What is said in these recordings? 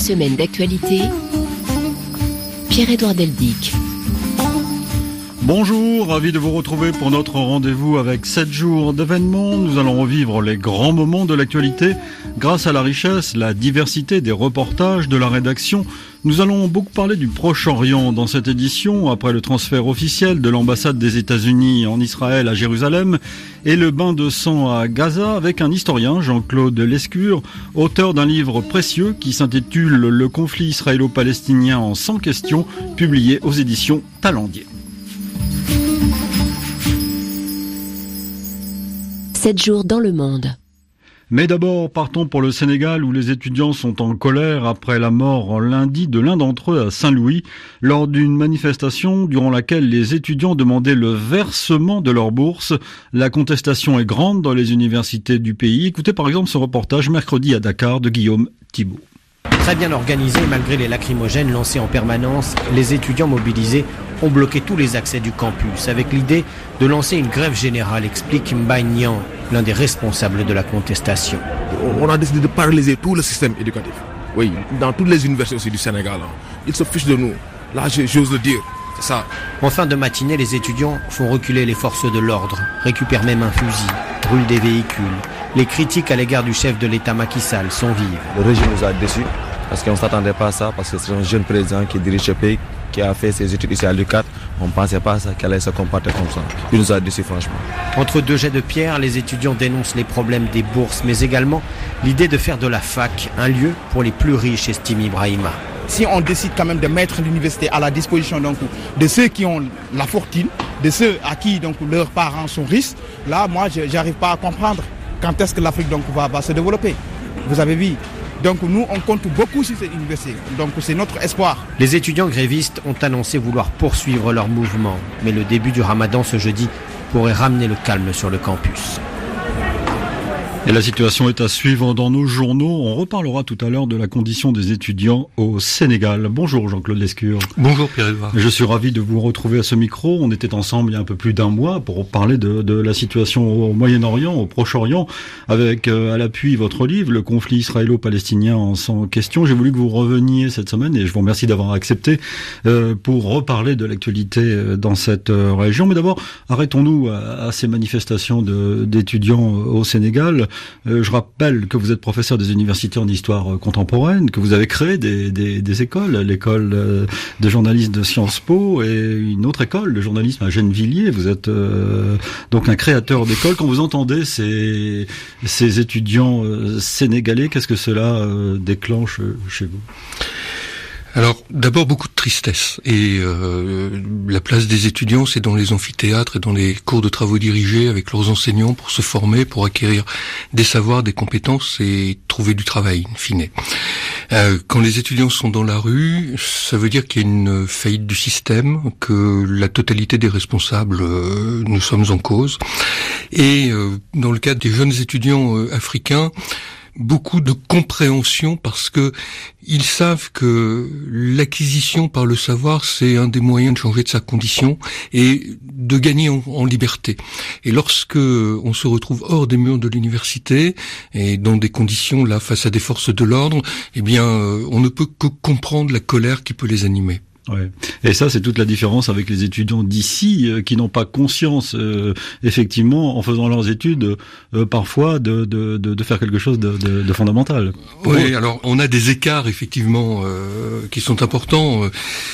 semaine d'actualité, Pierre-Édouard Deldic. Bonjour, ravi de vous retrouver pour notre rendez-vous avec 7 jours d'événements. Nous allons revivre les grands moments de l'actualité grâce à la richesse, la diversité des reportages de la rédaction. Nous allons beaucoup parler du Proche-Orient dans cette édition, après le transfert officiel de l'ambassade des États-Unis en Israël à Jérusalem et le bain de sang à Gaza, avec un historien, Jean-Claude Lescure, auteur d'un livre précieux qui s'intitule « Le conflit israélo-palestinien en 100 questions », publié aux éditions Talendier. 7 jours dans le monde. Mais d'abord, partons pour le Sénégal où les étudiants sont en colère après la mort lundi de l'un d'entre eux à Saint-Louis lors d'une manifestation durant laquelle les étudiants demandaient le versement de leur bourse. La contestation est grande dans les universités du pays. Écoutez par exemple ce reportage mercredi à Dakar de Guillaume Thibault. Très bien organisé, malgré les lacrymogènes lancés en permanence, les étudiants mobilisés ont bloqué tous les accès du campus avec l'idée de lancer une grève générale, explique Mbaye Niang, l'un des responsables de la contestation. On a décidé de paralyser tout le système éducatif. Oui, dans toutes les universités aussi du Sénégal. Ils se fichent de nous. Là, j'ose le dire. C'est ça. En fin de matinée, les étudiants font reculer les forces de l'ordre, récupèrent même un fusil, brûlent des véhicules. Les critiques à l'égard du chef de l'État Macky Sall sont vives. Le régime nous a déçus parce qu'on ne s'attendait pas à ça, parce que c'est un jeune président qui dirige le pays, qui a fait ses études ici à l'UQAT. On ne pensait pas qu'elle allait se comporter comme ça. Il nous a déçus franchement. Entre deux jets de pierre, les étudiants dénoncent les problèmes des bourses, mais également l'idée de faire de la fac un lieu pour les plus riches, estime Ibrahima. Si on décide quand même de mettre l'université à la disposition donc, de ceux qui ont la fortune, de ceux à qui donc, leurs parents sont riches, là, moi, je n'arrive pas à comprendre quand est-ce que l'Afrique donc, va se développer. Vous avez vu. Donc nous, on compte beaucoup sur cette université. Donc c'est notre espoir. Les étudiants grévistes ont annoncé vouloir poursuivre leur mouvement. Mais le début du ramadan ce jeudi pourrait ramener le calme sur le campus. Et la situation est à suivre dans nos journaux. On reparlera tout à l'heure de la condition des étudiants au Sénégal. Bonjour Jean-Claude Lescure. Bonjour Pierre-Édouard. Je suis ravi de vous retrouver à ce micro. On était ensemble il y a un peu plus d'un mois pour parler de la situation au Moyen-Orient, au Proche-Orient, avec à l'appui votre livre, Le conflit israélo-palestinien en 100 questions. J'ai voulu que vous reveniez cette semaine et je vous remercie d'avoir accepté pour reparler de l'actualité dans cette région. Mais d'abord, arrêtons-nous à ces manifestations d'étudiants au Sénégal. Je rappelle que vous êtes professeur des universités en histoire contemporaine, que vous avez créé des écoles, l'école de journalisme de Sciences Po et une autre école de journalisme à Gennevilliers. Vous êtes donc un créateur d'école. Quand vous entendez ces étudiants sénégalais, qu'est-ce que cela déclenche chez vous ? Alors, d'abord beaucoup de tristesse. Et la place des étudiants, c'est dans les amphithéâtres et dans les cours de travaux dirigés avec leurs enseignants pour se former, pour acquérir des savoirs, des compétences et trouver du travail, in fine. Quand les étudiants sont dans la rue, ça veut dire qu'il y a une faillite du système, que la totalité des responsables, nous sommes en cause. Et dans le cas des jeunes étudiants africains, beaucoup de compréhension parce que ils savent que l'acquisition par le savoir, c'est un des moyens de changer de sa condition et de gagner en liberté. Et lorsque on se retrouve hors des murs de l'université et dans des conditions là face à des forces de l'ordre, eh bien, on ne peut que comprendre la colère qui peut les animer. Ouais. Et ça, c'est toute la différence avec les étudiants d'ici qui n'ont pas conscience, effectivement, en faisant leurs études, parfois de faire quelque chose de fondamental. Oui, alors on a des écarts effectivement qui sont importants.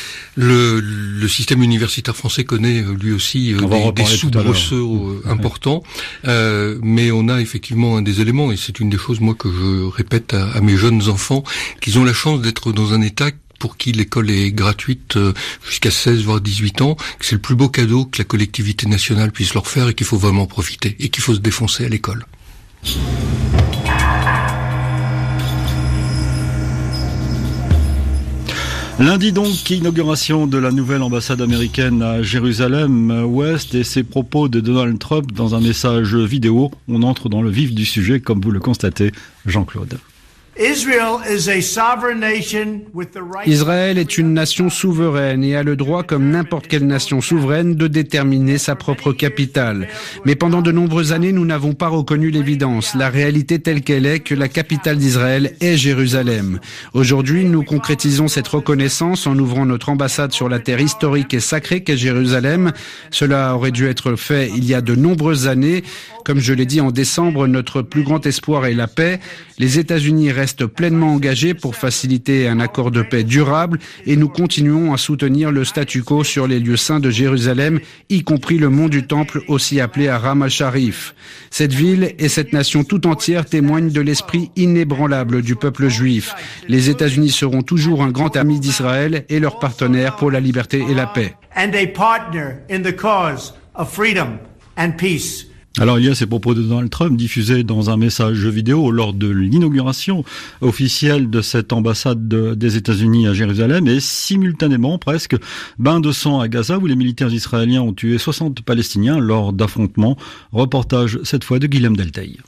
Le système universitaire français connaît lui aussi des soubresauts importants, mais on a effectivement un des éléments, et c'est une des choses moi que je répète à mes jeunes enfants, qu'ils ont la chance d'être dans un état pour qui l'école est gratuite jusqu'à 16 voire 18 ans, que c'est le plus beau cadeau que la collectivité nationale puisse leur faire et qu'il faut vraiment profiter et qu'il faut se défoncer à l'école. Lundi donc, inauguration de la nouvelle ambassade américaine à Jérusalem-Ouest et ses propos de Donald Trump dans un message vidéo. On entre dans le vif du sujet comme vous le constatez, Jean-Claude. Israël est une nation souveraine et a le droit, comme n'importe quelle nation souveraine, de déterminer sa propre capitale. Mais pendant de nombreuses années, nous n'avons pas reconnu l'évidence, la réalité telle qu'elle est, que la capitale d'Israël est Jérusalem. Aujourd'hui, nous concrétisons cette reconnaissance en ouvrant notre ambassade sur la terre historique et sacrée qu'est Jérusalem. Cela aurait dû être fait il y a de nombreuses années. Comme je l'ai dit en décembre, notre plus grand espoir est la paix. Les États-Unis restent pleinement engagés pour faciliter un accord de paix durable et nous continuons à soutenir le statu quo sur les lieux saints de Jérusalem, y compris le mont du Temple, aussi appelé Haram al-Sharif. Cette ville et cette nation tout entière témoignent de l'esprit inébranlable du peuple juif. Les États-Unis seront toujours un grand ami d'Israël et leur partenaire pour la liberté et la paix. And a partner in the cause of freedom and peace. Alors il y a ces propos de Donald Trump diffusés dans un message vidéo lors de l'inauguration officielle de cette ambassade des États-Unis à Jérusalem et simultanément presque bain de sang à Gaza où les militaires israéliens ont tué 60 Palestiniens lors d'affrontements. Reportage cette fois de Guilhem Delteil.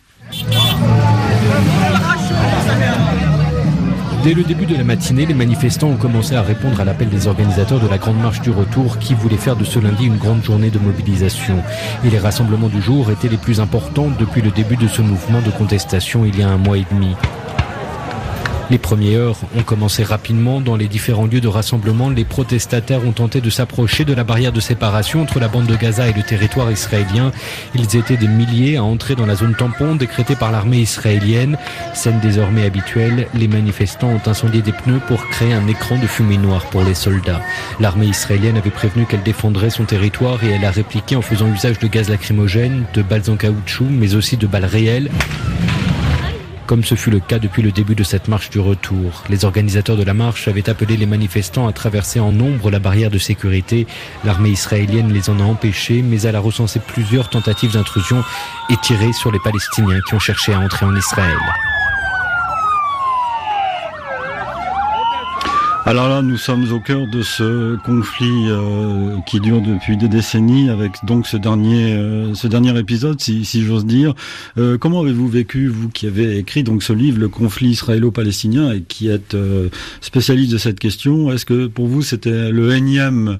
Dès le début de la matinée, les manifestants ont commencé à répondre à l'appel des organisateurs de la Grande Marche du Retour qui voulaient faire de ce lundi une grande journée de mobilisation. Et les rassemblements du jour étaient les plus importants depuis le début de ce mouvement de contestation il y a un mois et demi. Les premières heures ont commencé rapidement. Dans les différents lieux de rassemblement, les protestataires ont tenté de s'approcher de la barrière de séparation entre la bande de Gaza et le territoire israélien. Ils étaient des milliers à entrer dans la zone tampon décrétée par l'armée israélienne. Scène désormais habituelle, les manifestants ont incendié des pneus pour créer un écran de fumée noire pour les soldats. L'armée israélienne avait prévenu qu'elle défendrait son territoire et elle a répliqué en faisant usage de gaz lacrymogène, de balles en caoutchouc, mais aussi de balles réelles, comme ce fut le cas depuis le début de cette marche du retour. Les organisateurs de la marche avaient appelé les manifestants à traverser en nombre la barrière de sécurité. L'armée israélienne les en a empêchés, mais elle a recensé plusieurs tentatives d'intrusion et tiré sur les Palestiniens qui ont cherché à entrer en Israël. Alors là, nous sommes au cœur de ce conflit qui dure depuis des décennies, avec donc ce dernier épisode, si j'ose dire. Comment avez-vous vécu, vous qui avez écrit donc ce livre, Le conflit israélo-palestinien, et qui êtes spécialiste de cette question? Est-ce que pour vous c'était le énième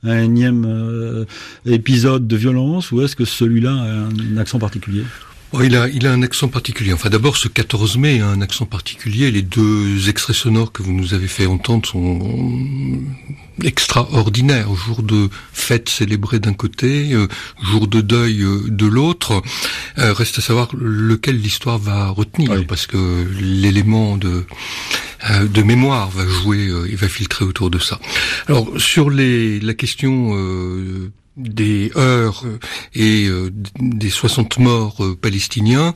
épisode de violence, ou est-ce que celui-là a un accent particulier? Oh, il a un accent particulier. Enfin, d'abord, ce 14 mai a un accent particulier. Les deux extraits sonores que vous nous avez fait entendre sont extraordinaires. Jour de fête célébrée d'un côté, jour de deuil de l'autre. Reste à savoir lequel l'histoire va retenir, oui, parce que l'élément de mémoire va jouer et va filtrer autour de ça. Alors, sur la question des heurts et des 60 morts palestiniens.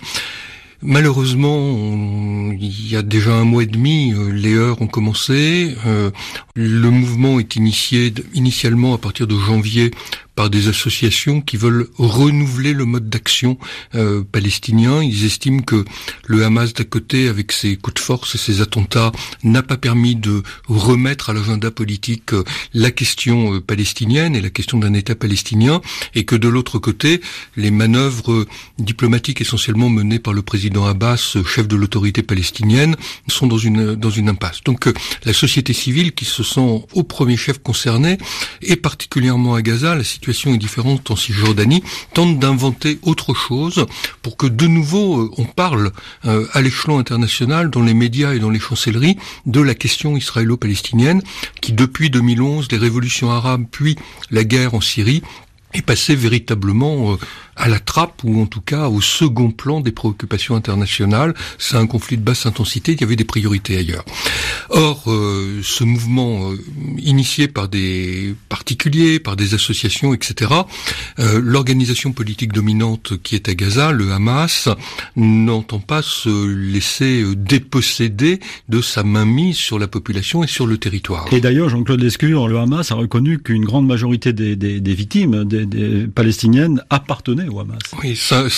Malheureusement, il y a déjà un mois et demi, les heurts ont commencé. Le mouvement est initié initialement à partir de janvier par des associations qui veulent renouveler le mode d'action palestinien. Ils estiment que le Hamas d'à côté, avec ses coups de force et ses attentats, n'a pas permis de remettre à l'agenda politique la question palestinienne et la question d'un État palestinien, et que de l'autre côté, les manœuvres diplomatiques essentiellement menées par le président Abbas, chef de l'autorité palestinienne, sont dans une impasse. Donc la société civile, qui se sent au premier chef concernée, et particulièrement à Gaza, la situation est différente en Cisjordanie, tente d'inventer autre chose pour que de nouveau on parle à l'échelon international, dans les médias et dans les chancelleries, de la question israélo-palestinienne, qui depuis 2011, les révolutions arabes puis la guerre en Syrie, est passée véritablement à la trappe, ou en tout cas au second plan des préoccupations internationales. C'est un conflit de basse intensité, il y avait des priorités ailleurs. Or, ce mouvement initié par des particuliers, par des associations, etc., l'organisation politique dominante qui est à Gaza, le Hamas, n'entend pas se laisser déposséder de sa mainmise sur la population et sur le territoire. Et d'ailleurs, Jean-Claude Lescure, le Hamas a reconnu qu'une grande majorité des victimes, des palestiniennes, appartenaient au Hamas. Oui,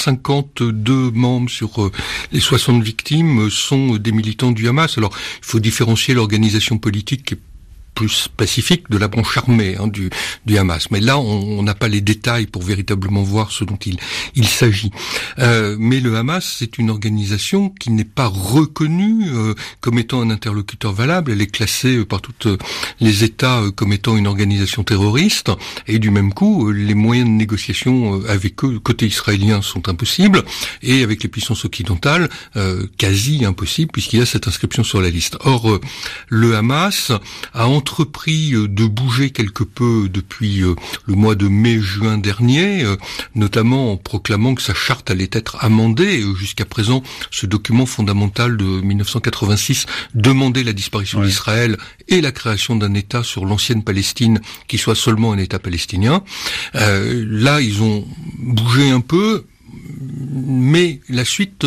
52 membres sur les 60 victimes sont des militants du Hamas. Alors, il faut différencier l'organisation politique qui est plus pacifique de la branche armée du Hamas. Mais là, on n'a pas les détails pour véritablement voir ce dont il s'agit. Mais le Hamas, c'est une organisation qui n'est pas reconnue comme étant un interlocuteur valable. Elle est classée par tous les États comme étant une organisation terroriste. Et du même coup, les moyens de négociation avec eux, côté israélien, sont impossibles. Et avec les puissances occidentales, quasi impossible, puisqu'il y a cette inscription sur la liste. Or, le Hamas a entrepris de bouger quelque peu depuis le mois de mai-juin dernier, notamment en proclamant que sa charte allait être amendée. Jusqu'à présent, ce document fondamental de 1986 demandait la disparition d'Israël et la création d'un État sur l'ancienne Palestine qui soit seulement un État palestinien. Là, ils ont bougé un peu, mais la suite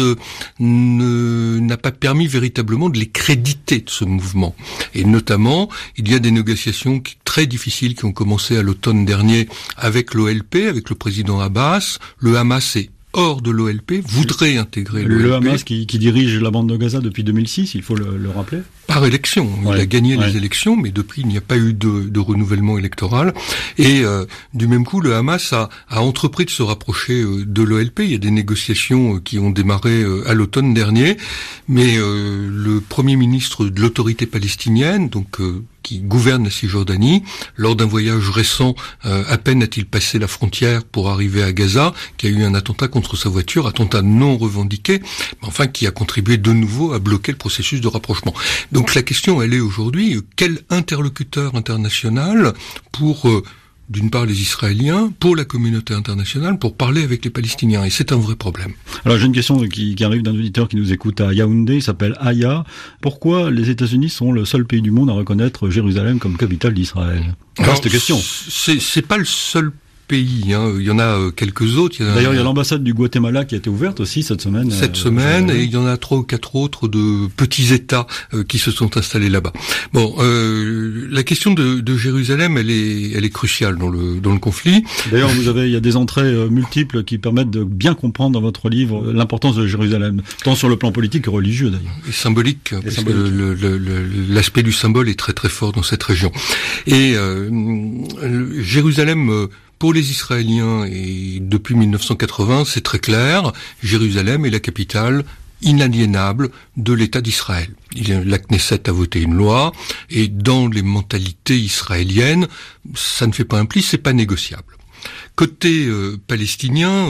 n'a pas permis véritablement de les créditer de ce mouvement. Et notamment, il y a des négociations très difficiles qui ont commencé à l'automne dernier avec l'OLP, avec le président Abbas. Le Hamas est hors de l'OLP, voudrait intégrer l'OLP. Le Hamas qui dirige la bande de Gaza depuis 2006, il faut le rappeler. Par élection. Il a gagné les élections, mais depuis, il n'y a pas eu de renouvellement électoral. Et du même coup, le Hamas a entrepris de se rapprocher de l'OLP. Il y a des négociations qui ont démarré à l'automne dernier, mais le premier ministre de l'autorité palestinienne, donc qui gouverne la Cisjordanie, lors d'un voyage récent, à peine a-t-il passé la frontière pour arriver à Gaza, qui a eu un attentat contre sa voiture, attentat non revendiqué, mais enfin qui a contribué de nouveau à bloquer le processus de rapprochement. Donc la question, elle est aujourd'hui, quel interlocuteur international pour d'une part les Israéliens, pour la communauté internationale, pour parler avec les Palestiniens. Et c'est un vrai problème. Alors j'ai une question qui arrive d'un auditeur qui nous écoute à Yaoundé, il s'appelle Aya. Pourquoi les États-Unis sont le seul pays du monde à reconnaître Jérusalem comme capitale d'Israël? Cette question. C'est pas le seul pays, il y en a quelques autres. D'ailleurs, il y a l'ambassade du Guatemala qui a été ouverte aussi cette semaine. Et il y en a 3 ou 4 autres de petits États qui se sont installés là-bas. Bon, la question de Jérusalem, elle est cruciale dans le conflit. D'ailleurs, il y a des entrées multiples qui permettent de bien comprendre dans votre livre l'importance de Jérusalem, tant sur le plan politique que religieux d'ailleurs. Et symbolique, parce que l'aspect du symbole est très très fort dans cette région. Et Jérusalem, pour les Israéliens, et depuis 1980, c'est très clair, Jérusalem est la capitale inaliénable de l'État d'Israël. La Knesset a voté une loi, et dans les mentalités israéliennes, ça ne fait pas un pli, c'est pas négociable. Côté palestinien,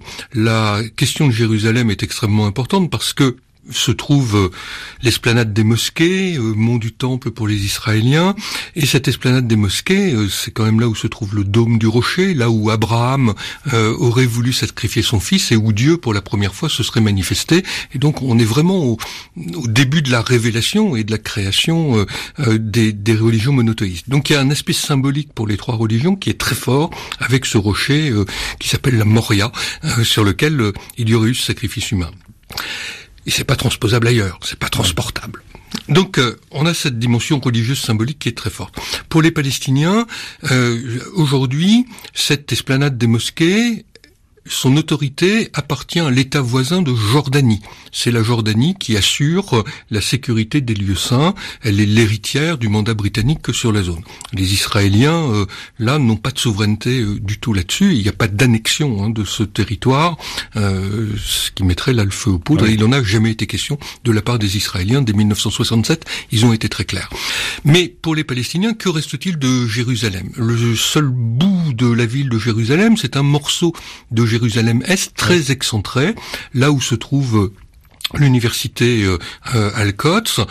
la question de Jérusalem est extrêmement importante parce que se trouve l'esplanade des mosquées, mont du Temple pour les Israéliens, et cette esplanade des mosquées, c'est quand même là où se trouve le dôme du rocher, là où Abraham aurait voulu sacrifier son fils et où Dieu pour la première fois se serait manifesté. Et donc on est vraiment au début de la révélation et de la création des religions monothéistes. Donc il y a un aspect symbolique pour les 3 religions qui est très fort avec ce rocher qui s'appelle la Moria, sur lequel il y aurait eu ce sacrifice humain. Et c'est pas transposable ailleurs, c'est pas transportable. Donc on a cette dimension religieuse symbolique qui est très forte. Pour les Palestiniens, aujourd'hui, cette esplanade des mosquées, son autorité appartient à l'État voisin de Jordanie. C'est la Jordanie qui assure la sécurité des lieux saints. Elle est l'héritière du mandat britannique sur la zone. Les Israéliens, là, n'ont pas de souveraineté du tout là-dessus. Il n'y a pas d'annexion de ce territoire, ce qui mettrait là le feu aux poudres. Et il n'en a jamais été question de la part des Israéliens. Dès 1967, ils ont été très clairs. Mais pour les Palestiniens, que reste-t-il de Jérusalem? Le seul bout de la ville de Jérusalem, c'est un morceau de Jérusalem-Est, très excentré, là où se trouve l'université Al-Quds,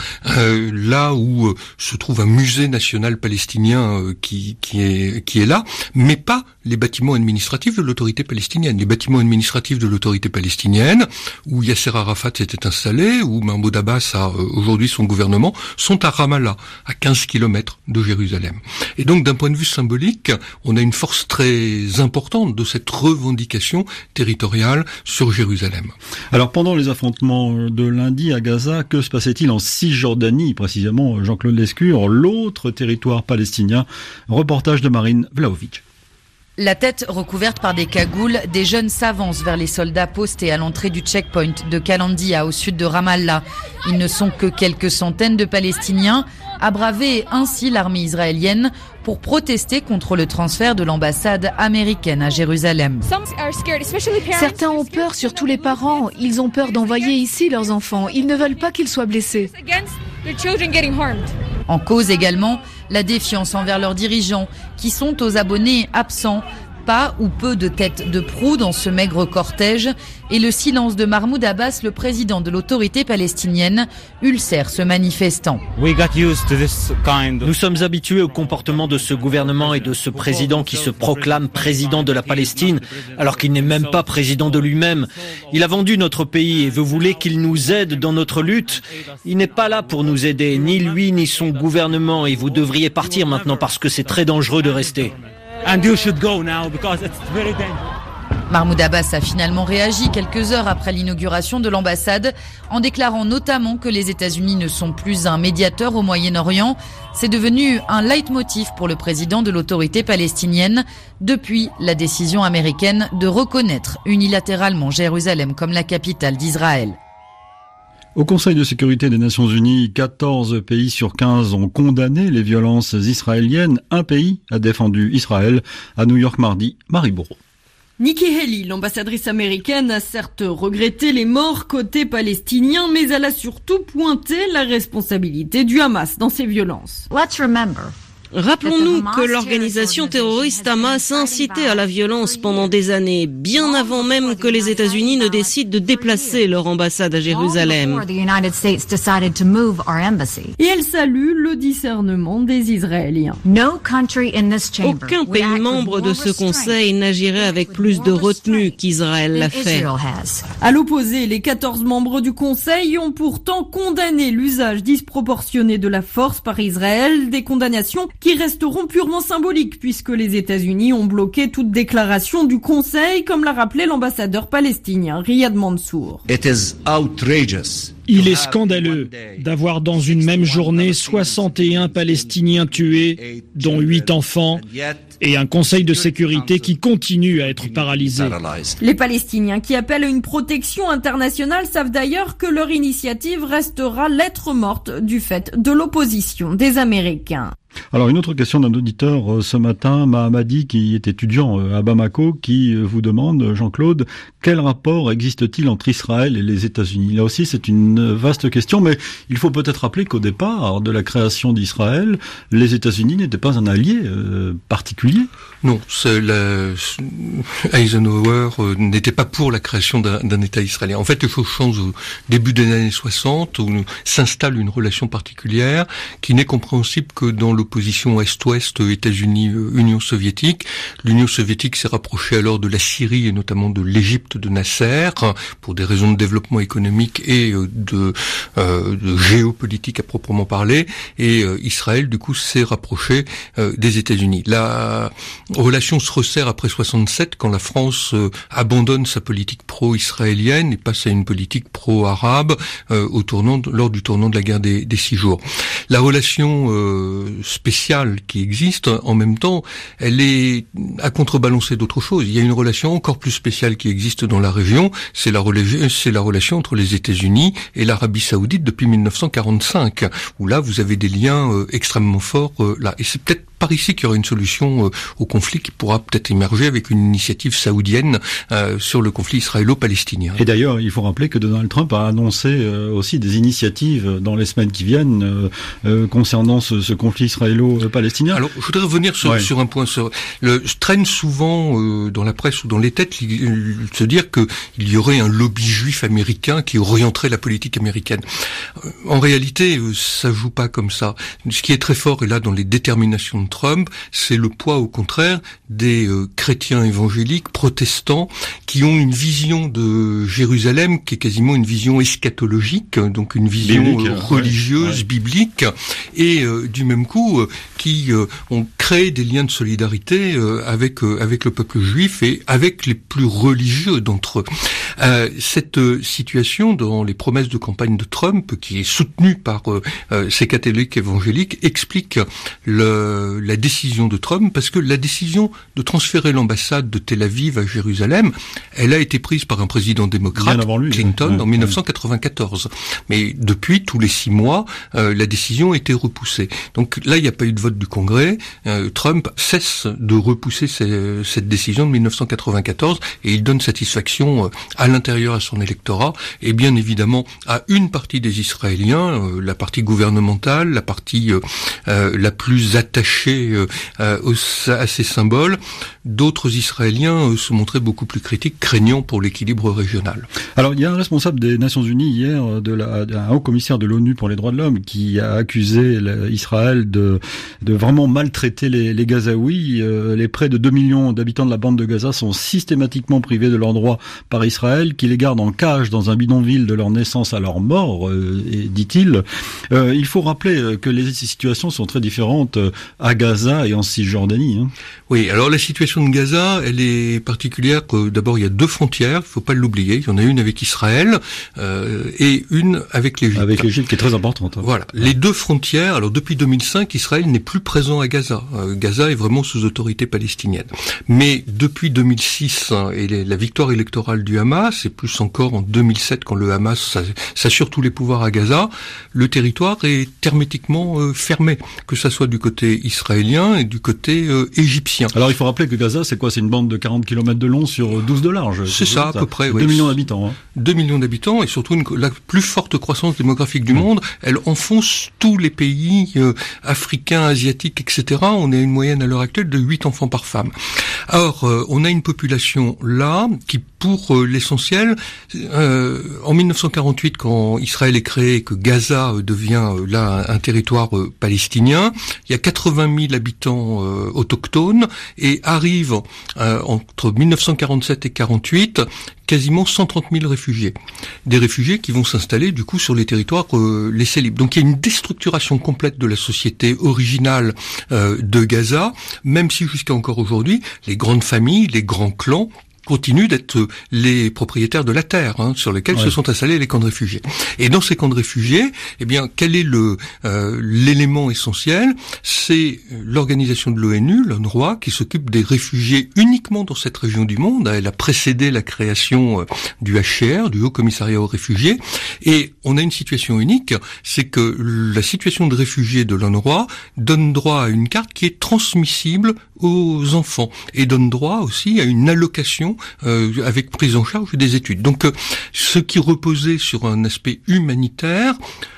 là où se trouve un musée national palestinien qui est là, mais pas les bâtiments administratifs de l'autorité palestinienne. Les bâtiments administratifs de l'autorité palestinienne, où Yasser Arafat s'était installé, où Mahmoud Abbas a aujourd'hui son gouvernement, sont à Ramallah, à 15 kilomètres de Jérusalem. Et donc, d'un point de vue symbolique, on a une force très importante de cette revendication territoriale sur Jérusalem. Alors, pendant les affrontements de lundi à Gaza, que se passait-il en Cisjordanie, précisément, Jean-Claude Lescure, l'autre territoire palestinien? Reportage de Marine Vlahovic. La tête recouverte par des cagoules, des jeunes s'avancent vers les soldats postés à l'entrée du checkpoint de Kalandia au sud de Ramallah. Ils ne sont que quelques centaines de Palestiniens à braver ainsi l'armée israélienne pour protester contre le transfert de l'ambassade américaine à Jérusalem. Certains ont peur, surtout les parents. Ils ont peur d'envoyer ici leurs enfants. Ils ne veulent pas qu'ils soient blessés. En cause également la défiance envers leurs dirigeants qui sont aux abonnés absents. Pas ou peu de têtes de proue dans ce maigre cortège et le silence de Mahmoud Abbas, le président de l'autorité palestinienne, ulcère ce manifestant. Nous sommes habitués au comportement de ce gouvernement et de ce président qui se proclame président de la Palestine alors qu'il n'est même pas président de lui-même. Il a vendu notre pays et vous voulez qu'il nous aide dans notre lutte? Il n'est pas là pour nous aider, ni lui ni son gouvernement, et vous devriez partir maintenant parce que c'est très dangereux de rester. Mahmoud Abbas a finalement réagi quelques heures après l'inauguration de l'ambassade en déclarant notamment que les États-Unis ne sont plus un médiateur au Moyen-Orient. C'est devenu un leitmotiv pour le président de l'autorité palestinienne depuis la décision américaine de reconnaître unilatéralement Jérusalem comme la capitale d'Israël. Au Conseil de sécurité des Nations Unies, 14 pays sur 15 ont condamné les violences israéliennes. Un pays a défendu Israël. À New York mardi, Marie Bourreau. Nikki Haley, l'ambassadrice américaine, a certes regretté les morts côté palestinien, mais elle a surtout pointé la responsabilité du Hamas dans ces violences. Rappelons-nous que l'organisation terroriste Hamas a incité à la violence pendant des années, bien avant même que les États-Unis ne décident de déplacer leur ambassade à Jérusalem. Et elle salue le discernement des Israéliens. Aucun pays membre de ce Conseil n'agirait avec plus de retenue qu'Israël l'a fait. À l'opposé, les 14 membres du Conseil ont pourtant condamné l'usage disproportionné de la force par Israël, des condamnations qui resteront purement symboliques puisque les États-Unis ont bloqué toute déclaration du Conseil, comme l'a rappelé l'ambassadeur palestinien Riyad Mansour. Il est scandaleux d'avoir dans une même journée 61 Palestiniens tués, dont 8 enfants, et un Conseil de sécurité qui continue à être paralysé. Les Palestiniens qui appellent à une protection internationale savent d'ailleurs que leur initiative restera lettre morte du fait de l'opposition des Américains. Alors une autre question d'un auditeur ce matin, Mahamadi, qui est étudiant à Bamako, qui vous demande, Jean-Claude, quel rapport existe-t-il entre Israël et les États-Unis? Là aussi c'est une vaste question, mais il faut peut-être rappeler qu'au départ de la création d'Israël, les États-Unis n'étaient pas un allié particulier. Non, Eisenhower n'était pas pour la création d'un État israélien. En fait, les choses changent au début des années 60, où s'installe une relation particulière qui n'est compréhensible que dans l'opposition Est-Ouest, États-Unis-Union soviétique. L'Union soviétique s'est rapprochée alors de la Syrie et notamment de l'Égypte de Nasser pour des raisons de développement économique et de géopolitique à proprement parler. Et Israël, du coup, s'est rapproché des États-Unis. La relation se resserre après 67 quand la France abandonne sa politique pro-israélienne et passe à une politique pro-arabe lors du tournant de la guerre des 6 jours. La relation spéciale qui existe, en même temps, elle est à contrebalancer d'autres choses. Il y a une relation encore plus spéciale qui existe dans la région, c'est la relation entre les États-Unis et l'Arabie Saoudite depuis 1945, où là vous avez des liens extrêmement forts là. Et c'est peut-être par ici qu'il y aura une solution au conflit qui pourra peut-être émerger avec une initiative saoudienne sur le conflit israélo-palestinien. Et d'ailleurs, il faut rappeler que Donald Trump a annoncé aussi des initiatives dans les semaines qui viennent concernant ce conflit israélo-palestinien. Alors, je voudrais revenir sur un point. Je traîne souvent dans la presse ou dans les têtes se dire qu'il y aurait un lobby juif américain qui orienterait la politique américaine. En réalité, ça joue pas comme ça. Ce qui est très fort, et là, dans les déterminations de Trump, c'est le poids, au contraire, des chrétiens évangéliques, protestants, qui ont une vision de Jérusalem qui est quasiment une vision eschatologique, donc une vision religieuse, biblique, et du même coup, qui ont créé des liens de solidarité avec le peuple juif et avec les plus religieux d'entre eux. Cette situation dans les promesses de campagne de Trump, qui est soutenue par ces catholiques évangéliques, explique la décision de Trump, parce que la décision de transférer l'ambassade de Tel Aviv à Jérusalem, elle a été prise par un président démocrate, Clinton, en 1994. Mais depuis, tous les 6 mois, la décision a été repoussée. Donc là, il n'y a pas eu de vote du Congrès. Trump cesse de repousser cette décision de 1994 et il donne satisfaction à l'intérieur à son électorat et bien évidemment à une partie des Israéliens, la partie gouvernementale, la partie la plus attachée à ces symboles. D'autres Israéliens se montraient beaucoup plus critiques, craignant pour l'équilibre régional. Alors il y a un responsable des Nations Unies hier, un haut commissaire de l'ONU pour les droits de l'homme, qui a accusé Israël de vraiment maltraiter les Gazaouis. Les près de 2 millions d'habitants de la bande de Gaza sont systématiquement privés de leurs droits par Israël, qui les garde en cage dans un bidonville de leur naissance à leur mort, dit-il. Il faut rappeler que les situations sont très différentes à Gaza et en Cisjordanie. Hein. Oui, alors la situation de Gaza, elle est particulière. D'abord, il y a 2 frontières, il faut pas l'oublier. Il y en a une avec Israël et une avec l'Égypte. Avec l'Égypte qui est très importante. Hein. Voilà, les 2 frontières. Alors depuis 2005, Israël n'est plus présent à Gaza. Gaza est vraiment sous autorité palestinienne. Mais depuis 2006 et la victoire électorale du Hamas, et plus encore en 2007 quand le Hamas s'assure tous les pouvoirs à Gaza, le territoire est hermétiquement fermé, que ça soit du côté israélien et du côté égyptien. Alors il faut rappeler que Gaza, c'est quoi? C'est une bande de 40 km de long sur 12 de large. C'est ça, à peu près. 2 millions d'habitants. Hein. 2 millions d'habitants et surtout la plus forte croissance démographique du monde. Elle enfonce tous les pays africains, asiatiques, etc. On est à une moyenne à l'heure actuelle de 8 enfants par femme. Alors, on a une population là qui, pour l'essentiel, en 1948, quand Israël est créé et que Gaza devient là un territoire palestinien, il y a 80 000 habitants autochtones et arrive entre 1947 et 48 quasiment 130 000 réfugiés. Des réfugiés qui vont s'installer du coup sur les territoires laissés libres. Donc il y a une déstructuration complète de la société originale de Gaza, même si jusqu'à encore aujourd'hui, les grandes familles, les grands clans continuent d'être les propriétaires de la terre sur lesquels se sont installés les camps de réfugiés. Et dans ces camps de réfugiés, eh bien, quel est l'élément essentiel? C'est l'organisation de l'ONU, l'UNRWA, qui s'occupe des réfugiés uniquement dans cette région du monde. Elle a précédé la création du HCR, du Haut Commissariat aux réfugiés. Et on a une situation unique, c'est que la situation de réfugiés de l'UNRWA donne droit à une carte qui est transmissible aux enfants et donne droit aussi à une allocation avec prise en charge des études. Donc ce qui reposait sur un aspect humanitaire,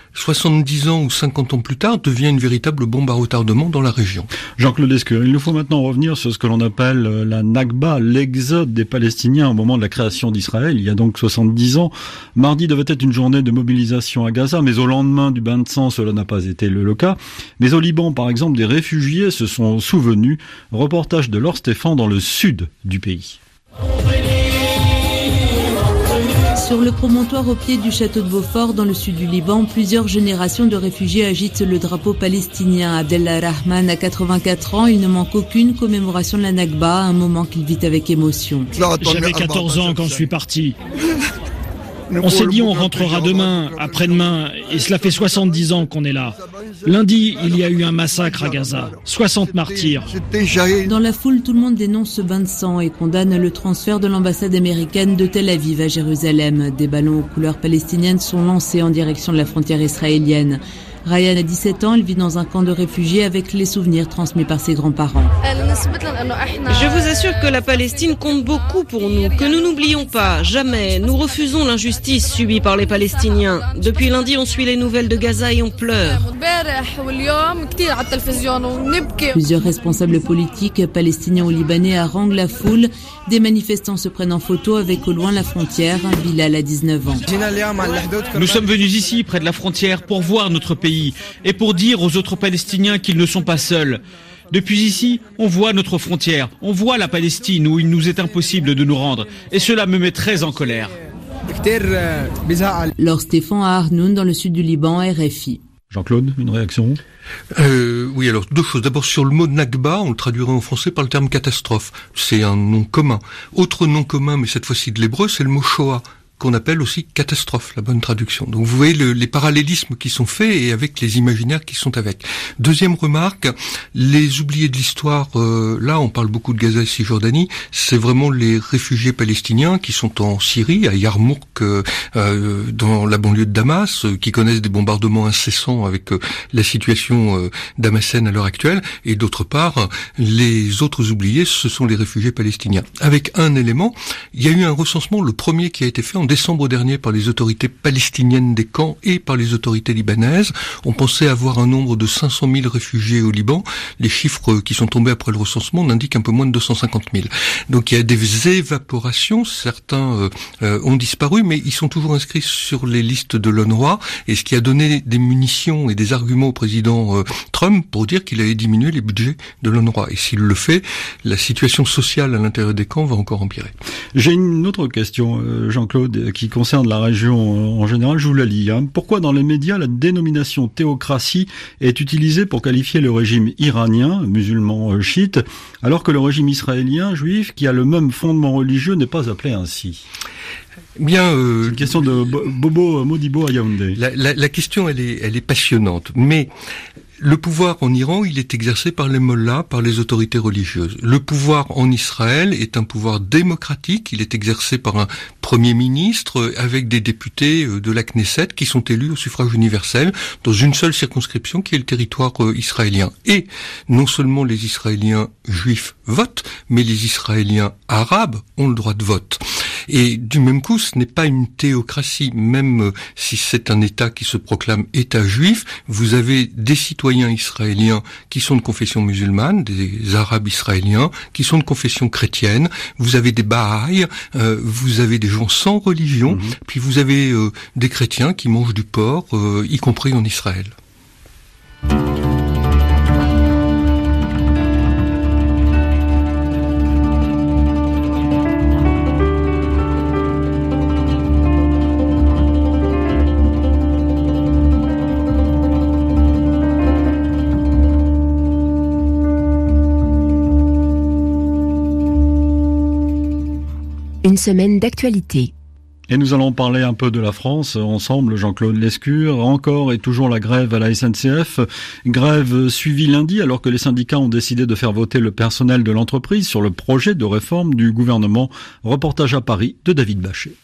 70 ans ou 50 ans plus tard, devient une véritable bombe à retardement dans la région. Jean-Claude Lescure, il nous faut maintenant revenir sur ce que l'on appelle la Nakba, l'exode des Palestiniens au moment de la création d'Israël, il y a donc 70 ans. Mardi devait être une journée de mobilisation à Gaza, mais au lendemain du bain de sang, cela n'a pas été le cas. Mais au Liban, par exemple, des réfugiés se sont souvenus. Reportage de Laure Stéphane dans le sud du pays. Sur le promontoire au pied du château de Beaufort, dans le sud du Liban, plusieurs générations de réfugiés agitent le drapeau palestinien. Abdellah Rahman a 84 ans, il ne manque aucune commémoration de la Nakba, un moment qu'il vit avec émotion. J'avais 14 ans quand je suis parti. On s'est dit on rentrera demain, après-demain, et cela fait 70 ans qu'on est là. Lundi, il y a eu un massacre à Gaza, 60 martyrs. Dans la foule, tout le monde dénonce ce bain de sang et condamne le transfert de l'ambassade américaine de Tel Aviv à Jérusalem. Des ballons aux couleurs palestiniennes sont lancés en direction de la frontière israélienne. Ryan a 17 ans, elle vit dans un camp de réfugiés avec les souvenirs transmis par ses grands-parents. Je vous assure que la Palestine compte beaucoup pour nous, que nous n'oublions pas, jamais. Nous refusons l'injustice subie par les Palestiniens. Depuis lundi, on suit les nouvelles de Gaza et on pleure. Plusieurs responsables politiques palestiniens ou libanais haranguent la foule. Des manifestants se prennent en photo avec au loin la frontière. Bilal a 19 ans. Nous sommes venus ici, près de la frontière, pour voir notre pays et pour dire aux autres Palestiniens qu'ils ne sont pas seuls. Depuis ici, on voit notre frontière, on voit la Palestine où il nous est impossible de nous rendre. Et cela me met très en colère. Laure Stéphane à Arnoun, dans le sud du Liban, RFI. Jean-Claude, une réaction? Oui, alors deux choses. D'abord, sur le mot Nakba, on le traduirait en français par le terme catastrophe. C'est un nom commun. Autre nom commun, mais cette fois-ci de l'hébreu, c'est le mot Shoah, qu'on appelle aussi catastrophe, la bonne traduction. Donc vous voyez les parallélismes qui sont faits et avec les imaginaires qui sont avec. Deuxième remarque, les oubliés de l'histoire, là on parle beaucoup de Gaza et Cisjordanie, c'est vraiment les réfugiés palestiniens qui sont en Syrie, à Yarmouk, dans la banlieue de Damas, qui connaissent des bombardements incessants avec la situation damascène à l'heure actuelle, et d'autre part, les autres oubliés, ce sont les réfugiés palestiniens. Avec un élément, il y a eu un recensement, le premier qui a été fait en décembre dernier par les autorités palestiniennes des camps et par les autorités libanaises. On pensait avoir un nombre de 500 000 réfugiés au Liban. Les chiffres qui sont tombés après le recensement n'indiquent un peu moins de 250 000. Donc il y a des évaporations. Certains ont disparu, mais ils sont toujours inscrits sur les listes de l'UNRWA. Et ce qui a donné des munitions et des arguments au président Trump pour dire qu'il allait diminuer les budgets de l'UNRWA. Et s'il le fait, la situation sociale à l'intérieur des camps va encore empirer. J'ai une autre question, Jean-Claude, qui concerne la région en général, je vous la lis. Pourquoi dans les médias la dénomination théocratie est utilisée pour qualifier le régime iranien, musulman chiite, alors que le régime israélien, juif, qui a le même fondement religieux, n'est pas appelé ainsi? Bien, c'est une question de Bobo Modibo à Yaoundé. La question, elle est passionnante, mais le pouvoir en Iran, il est exercé par les mollahs, par les autorités religieuses. Le pouvoir en Israël est un pouvoir démocratique, il est exercé par un premier ministre avec des députés de la Knesset qui sont élus au suffrage universel dans une seule circonscription qui est le territoire israélien. Et non seulement les Israéliens juifs votent, mais les Israéliens arabes ont le droit de vote. Et du même coup, ce n'est pas une théocratie, même si c'est un État qui se proclame État juif, vous avez des citoyens israéliens qui sont de confession musulmane, des Arabes israéliens qui sont de confession chrétienne, vous avez des Bahaïs, vous avez des gens sans religion, puis vous avez des chrétiens qui mangent du porc, y compris en Israël. Une semaine d'actualité. Et nous allons parler un peu de la France ensemble, Jean-Claude Lescure. Encore et toujours la grève à la SNCF. Grève suivie lundi alors que les syndicats ont décidé de faire voter le personnel de l'entreprise sur le projet de réforme du gouvernement. Reportage à Paris de David Bachet.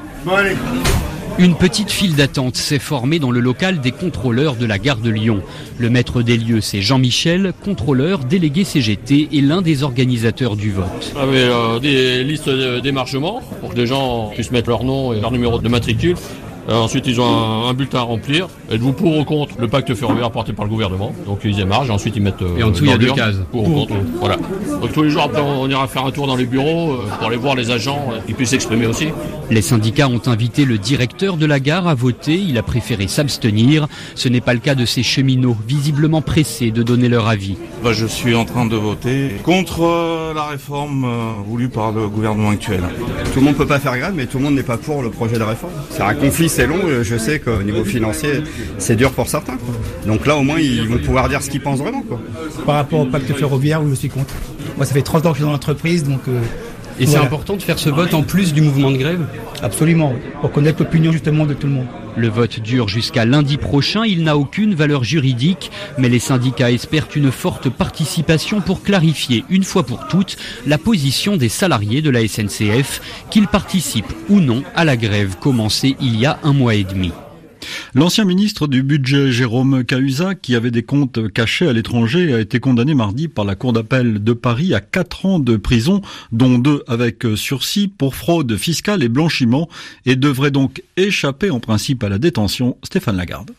Une petite file d'attente s'est formée dans le local des contrôleurs de la gare de Lyon. Le maître des lieux, c'est Jean-Michel, contrôleur, délégué CGT et l'un des organisateurs du vote. Des listes d'émargement pour que les gens puissent mettre leur nom et leur numéro de matricule. Ensuite, ils ont un bulletin à remplir. Êtes-vous pour ou contre le pacte ferroviaire porté par le gouvernement? Donc ils émargent et ensuite ils mettent et en dessous il y a 2 cases. Pour ou contre. Voilà. Donc tous les jours après on ira faire un tour dans les bureaux pour aller voir les agents qui puissent s'exprimer aussi. Les syndicats ont invité le directeur de la gare à voter. Il a préféré s'abstenir. Ce n'est pas le cas de ces cheminots, visiblement pressés de donner leur avis. Je suis en train de voter contre la réforme voulue par le gouvernement actuel. Tout le monde ne peut pas faire grève, mais tout le monde n'est pas pour le projet de réforme. C'est un conflit, c'est long. Je sais qu'au niveau financier, c'est dur pour certains. Donc là, au moins, ils vont pouvoir dire ce qu'ils pensent vraiment. Par rapport au pacte ferroviaire, je suis contre. Moi, ça fait 30 ans que je suis dans l'entreprise, donc... Et c'est important de faire ce vote en plus du mouvement de grève? Absolument, pour connaître l'opinion justement de tout le monde. Le vote dure jusqu'à lundi prochain, il n'a aucune valeur juridique, mais les syndicats espèrent une forte participation pour clarifier une fois pour toutes la position des salariés de la SNCF, qu'ils participent ou non à la grève commencée il y a 1 mois et demi. L'ancien ministre du Budget, Jérôme Cahuzac, qui avait des comptes cachés à l'étranger, a été condamné mardi par la Cour d'appel de Paris à 4 ans de prison, dont 2 avec sursis pour fraude fiscale et blanchiment, et devrait donc échapper en principe à la détention. Stéphane Lagarde.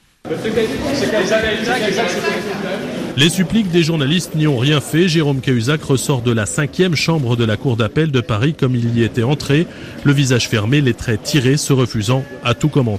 Les suppliques des journalistes n'y ont rien fait. Jérôme Cahuzac ressort de la 5e chambre de la Cour d'appel de Paris comme il y était entré, le visage fermé, les traits tirés, se refusant à tout commentaire.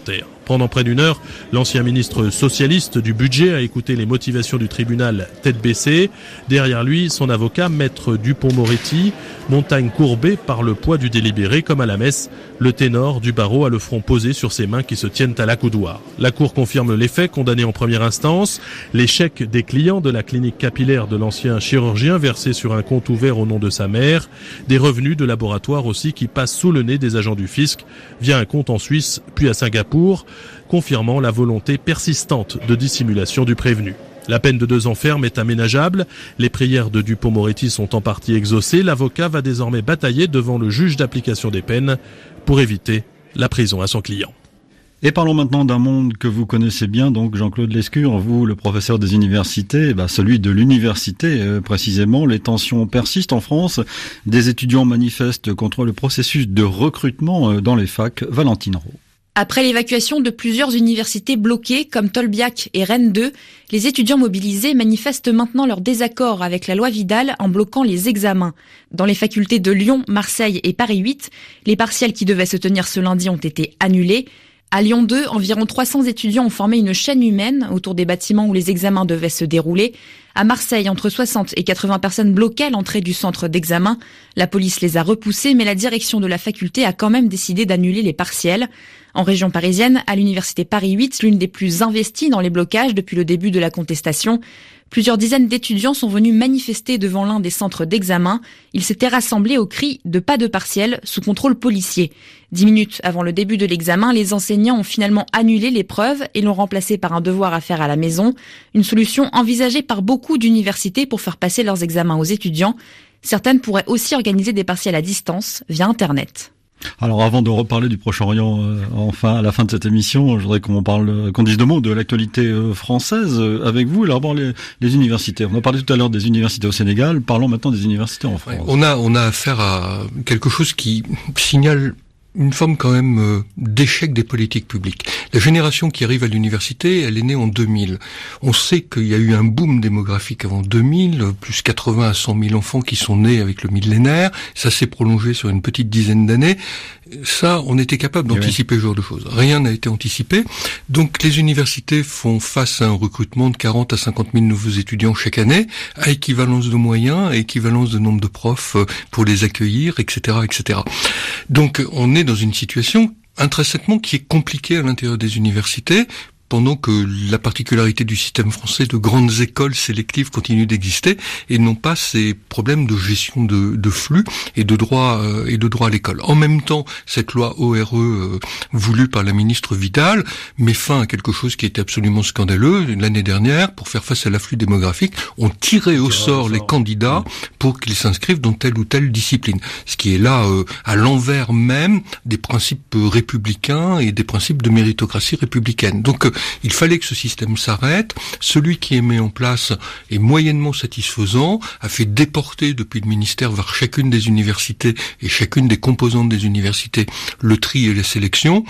Pendant près d'une heure, l'ancien ministre socialiste du budget a écouté les motivations du tribunal tête baissée. Derrière lui, son avocat, maître Dupond-Moretti, montagne courbée par le poids du délibéré comme à la messe. Le ténor du barreau a le front posé sur ses mains qui se tiennent à l'accoudoir. La cour confirme les faits condamnés en première instance. Les chèques des clients de la clinique capillaire de l'ancien chirurgien versés sur un compte ouvert au nom de sa mère. Des revenus de laboratoire aussi qui passent sous le nez des agents du fisc via un compte en Suisse puis à Singapour, confirmant la volonté persistante de dissimulation du prévenu. La peine de 2 ans ferme est aménageable. Les prières de Dupond-Moretti sont en partie exaucées. L'avocat va désormais batailler devant le juge d'application des peines pour éviter la prison à son client. Et parlons maintenant d'un monde que vous connaissez bien, donc Jean-Claude Lescure, vous, le professeur des universités, celui de l'université précisément. Les tensions persistent en France. Des étudiants manifestent contre le processus de recrutement dans les facs. Valentine Rowe. Après l'évacuation de plusieurs universités bloquées comme Tolbiac et Rennes 2, les étudiants mobilisés manifestent maintenant leur désaccord avec la loi Vidal en bloquant les examens. Dans les facultés de Lyon, Marseille et Paris 8, les partiels qui devaient se tenir ce lundi ont été annulés. À Lyon 2, environ 300 étudiants ont formé une chaîne humaine autour des bâtiments où les examens devaient se dérouler. À Marseille, entre 60 et 80 personnes bloquaient l'entrée du centre d'examen. La police les a repoussés, mais la direction de la faculté a quand même décidé d'annuler les partiels. En région parisienne, à l'université Paris 8, l'une des plus investies dans les blocages depuis le début de la contestation, plusieurs dizaines d'étudiants sont venus manifester devant l'un des centres d'examen. Ils s'étaient rassemblés au cri de pas de partiel sous contrôle policier. 10 minutes avant le début de l'examen, les enseignants ont finalement annulé l'épreuve et l'ont remplacée par un devoir à faire à la maison. Une solution envisagée par beaucoup d'universités pour faire passer leurs examens aux étudiants. Certaines pourraient aussi organiser des partiels à distance via Internet. Alors avant de reparler du Proche-Orient, enfin à la fin de cette émission, je voudrais qu'on dise 2 mots de l'actualité française avec vous. Alors bon, les universités, on a parlé tout à l'heure des universités au Sénégal, parlons maintenant des universités en France. On a affaire à quelque chose qui signale une forme quand même d'échec des politiques publiques. La génération qui arrive à l'université, elle est née en 2000. On sait qu'il y a eu un boom démographique avant 2000, plus 80 à 100 000 enfants qui sont nés avec le millénaire. Ça s'est prolongé sur une petite dizaine d'années. Ça, on était capable d'anticiper ce genre de choses. Rien n'a été anticipé. Donc les universités font face à un recrutement de 40 à 50 000 nouveaux étudiants chaque année, à équivalence de moyens, à équivalence de nombre de profs pour les accueillir, etc., etc. Donc on est dans une situation intrinsèquement qui est compliquée à l'intérieur des universités, pendant que la particularité du système français de grandes écoles sélectives continue d'exister et non pas ces problèmes de gestion de flux et de droit à l'école. En même temps, cette loi ORE voulue par la ministre Vidal met fin à quelque chose qui était absolument scandaleux. L'année dernière, pour faire face à l'afflux démographique, on tirait au sort les candidats pour qu'ils s'inscrivent dans telle ou telle discipline. Ce qui est là à l'envers même des principes républicains et des principes de méritocratie républicaine. Donc il fallait que ce système s'arrête. Celui qui est mis en place est moyennement satisfaisant, a fait déporter depuis le ministère vers chacune des universités et chacune des composantes des universités le tri et les sélections,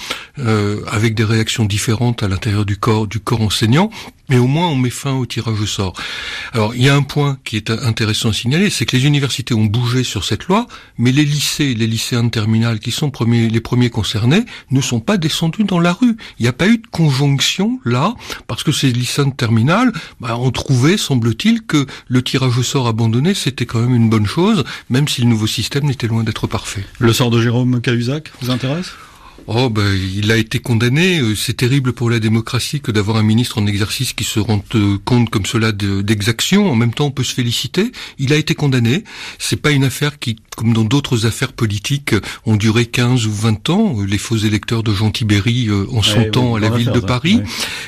avec des réactions différentes à l'intérieur du corps enseignant. Mais au moins on met fin au tirage au sort. Alors il y a un point qui est intéressant à signaler, c'est que les universités ont bougé sur cette loi, mais les lycéens de terminale qui sont les premiers concernés ne sont pas descendus dans la rue. Il n'y a pas eu de conjonction là, parce que ces lycéens de terminale ont trouvé, semble-t-il, que le tirage au sort abandonné c'était quand même une bonne chose, même si le nouveau système n'était loin d'être parfait. Le sort de Jérôme Cahuzac vous intéresse ? Il a été condamné. C'est terrible pour la démocratie que d'avoir un ministre en exercice qui se rende compte comme cela d'exactions. En même temps, on peut se féliciter. Il a été condamné. C'est pas une affaire qui, comme dans d'autres affaires politiques, ont duré 15 ou 20 ans. Les faux électeurs de Jean Tibéry en son temps à la ville de Paris.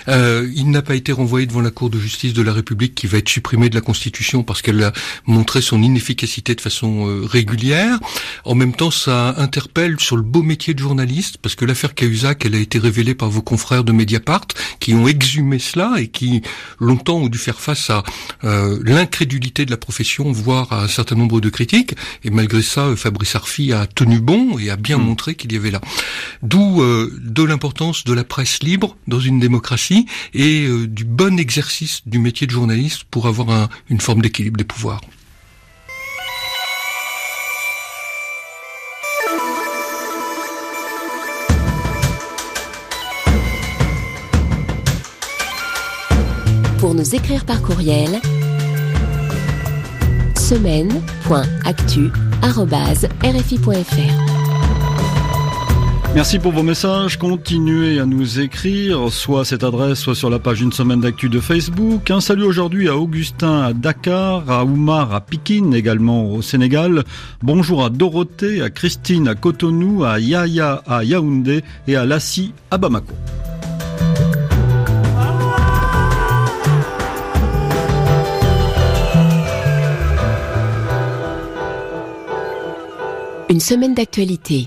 Il n'a pas été renvoyé devant la Cour de justice de la République qui va être supprimée de la Constitution parce qu'elle a montré son inefficacité de façon régulière. En même temps, ça interpelle sur le beau métier de journaliste, parce que l'affaire Cahuzac, elle a été révélée par vos confrères de Mediapart, qui ont exhumé cela et qui, longtemps, ont dû faire face à l'incrédulité de la profession, voire à un certain nombre de critiques. Et malgré ça, Fabrice Arfi a tenu bon et a bien montré qu'il y avait là. D'où de l'importance de la presse libre dans une démocratie et du bon exercice du métier de journaliste pour avoir une forme d'équilibre des pouvoirs. nous écrire par courriel semaine.actu@rfi.fr. Merci pour vos messages, continuez à nous écrire, soit à cette adresse, soit sur la page Une Semaine d'Actu de Facebook. Un salut aujourd'hui à Augustin à Dakar, à Oumar à Pikine, également au Sénégal. Bonjour à Dorothée, à Christine à Cotonou, à Yaya à Yaoundé et à Lassi à Bamako. Une semaine d'actualité.